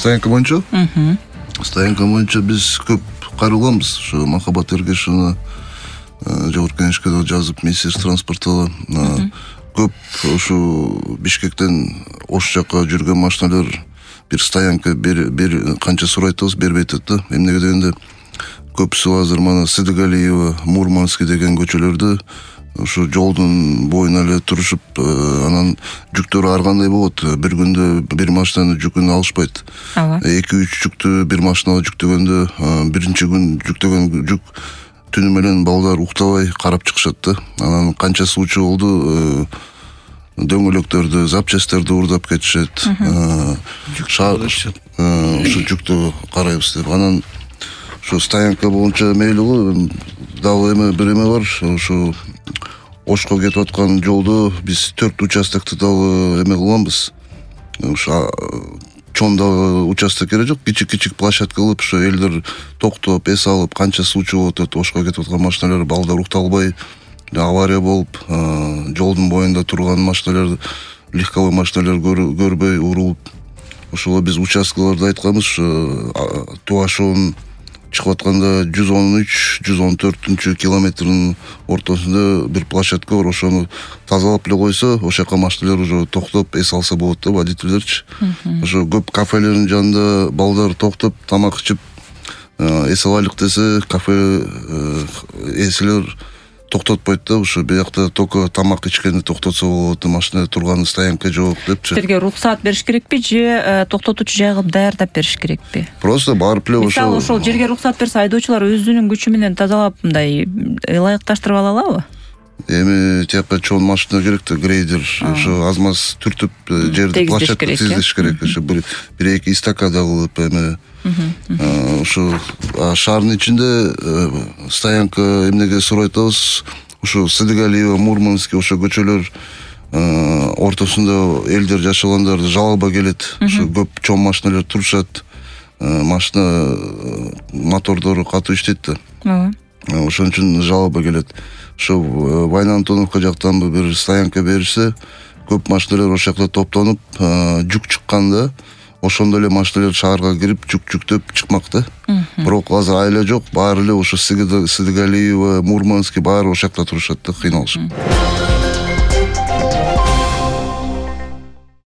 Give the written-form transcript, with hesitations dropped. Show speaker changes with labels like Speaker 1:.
Speaker 1: Стоянка боюнча? Стоянка боюнча биз көп кайрылганбыз. Ошо Махабат Эргешовна жогорку кеңешке жазып, министр транспорта көп ушу Бишкектен Ош жака жүргөн машиналар бир стоянка бир канча сурайт атабыз, бербей атат да. Эмнеге дегенде көпсү азыр мана Сыдыгалиева, Мурманский деген көчөлөрдө ушу жолдун боюна эле турушуп, анан жүктөр ар кандай болот. Бир күндө бир машинанын жүкүн алышпайт. 2-3 жүктү бир машинага жүктөгөндө биринчи күн жүктөгөн жүк түнү менен балдар уктабай карап чыгышат да. Анан канча случай болду, дөңгөлөктөрдү, запчастьтерди уурдап кетишет. Ушу жүктү карайбыз деп. Анан ушу стоянка боюнча мейли го, дагы эме бир эме бар. Ушу Ошко кетип аткан жолдо биз 4 участокты дагы эме кылганбыз. Ушу чоң дагы участок керек жок, кичик площадка кылып, ушу элдер токтоп, эс алып, канча случай болуп атат. Ошко кетип аткан машиналар балдар укталбай, авария болуп, жолдун боюнда турган машиналар, легковой машиналар көрбөй урулуп. Ошого биз участкаларды айтканбыз, Туашон чыгып атканда 113-114 километрдин ортосунда бир площадка бар. Ошону тазалап эле койсо, ошол жака машиналар уже токтоп эс алса болот да, водительдерчи. Ошо көп кафелердин жанында балдар токтоп, тамак ичип, эс алайлык десе, кафе ээселер токтотпойт да. Ушу биякта только тамак ичкенди токтотсо болот, машина турган стоянка жок депчи.
Speaker 2: Силерге рухсат бериш керекпи же токтотуучу жай кылып даярдап бериш керекпи?
Speaker 1: Просто барып эле
Speaker 2: ошол жерге рухсат берсе, айдоочулар өзүнүн күчү менен тазалап мындай ылайыкташтырып ала алабы?
Speaker 1: Эми тияка чоң машина керек да, грейдер. Ошо аз-маз түртүп жерди площадка тийгизиш керек. Ошо бир-эки эстакада кылып эме. Ошо шаардын ичинде стоянка эмнеге сурайт атабыз? Ошо Сыдыгалиева, Мурманский ошо көчөлөр ортосунда элдер жашагандар жалоба келет. Ошо көп чоң машиналар турушат. Машина мотордору катуу иштейт да. Ошон үчүн жалоба келет. Ошо Вайна Антоновка жактан бир стоянка беришсе, көп машиналар ошол жакта топтонуп, жүк чыкканда ошондой эле машиналар шаарга кирип, жүктөп чыкмак да. Бирок азыр айла жок, баары эле ошо Сыдыгалиева, Мурманский баары ошол жакта турушат да, кыйналышып.